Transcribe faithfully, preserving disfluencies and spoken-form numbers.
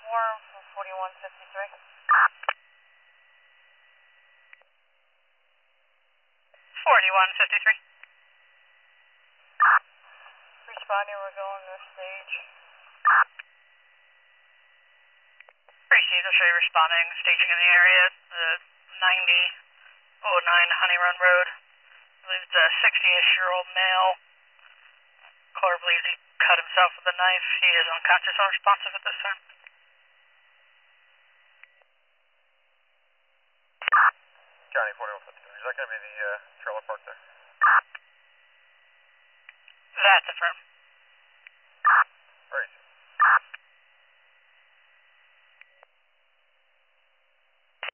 Warm from forty-one fifty-three. forty-one fifty-three. Responding, we're going to stage. Received, I'll show you responding. Staging in the area, the ninety oh nine Honey Run Road. I believe it's a sixty-ish year old male. Caller believes he cut himself with a knife. He is unconscious, unresponsive at this time. County forty-one fifty-three, is that going to be the uh, trailer park there? That's affirmed.